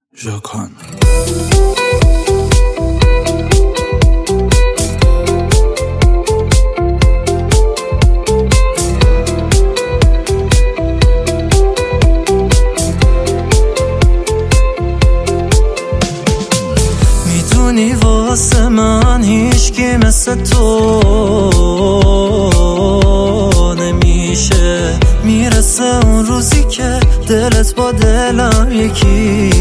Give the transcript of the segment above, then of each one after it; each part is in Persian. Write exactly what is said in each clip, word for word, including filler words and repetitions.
ژاکان. میدونی واسه من هیچکی مثل تو نمیشه، میرسه اون روزی که دلت با دلم یکی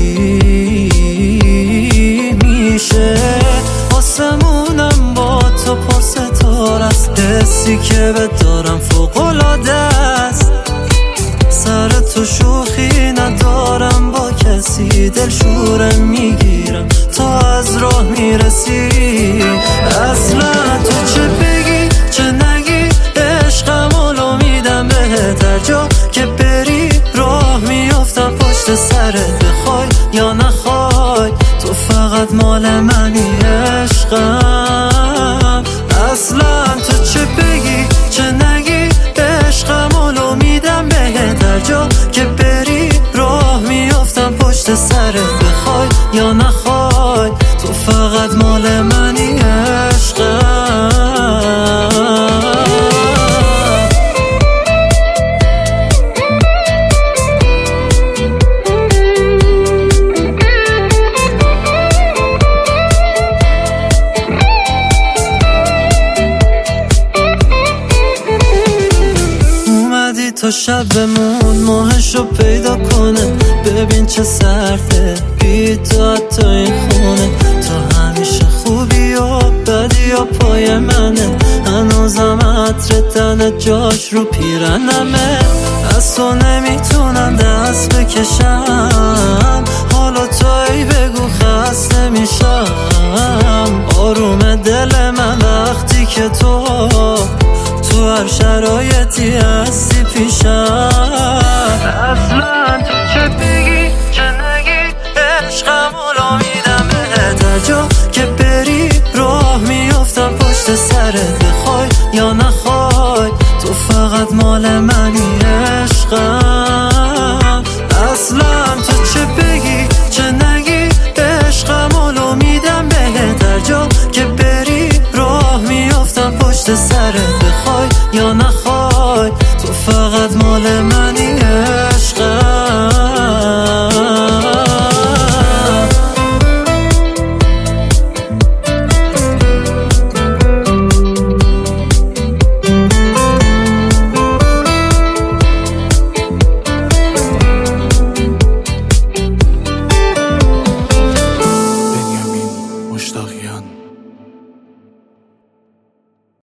میشه. آسمونم با تو پر ستاره است، حسی که بهت دارم فوق‌العاده است. سر تو شوخی ندارم با کسی، دلشورم میگیرم تا از راه میرسی. اصلا تو چه بگی چه نگی عشقم اولو میدم بهت، هر جا که بری راه میافتم پشت سرت، بخوای یا نخوای تو فقط مال منی عشقم. اصلا تو چه بگی چه نگی عشقم اولو میدم بهت، هر جا که بری راه میافتم پشت سرت، بخوای یا نخوای تو فقط مال منی عشقم. تا شب بمون ماهشو پیدا کنه، ببین چه سرده بی تو حتی این خونه. تو همیشه خوبی و بدی و پای منه، هنوزم عطر تنت جاش رو پیرنمه. از تو نمیتونم دست بکشم،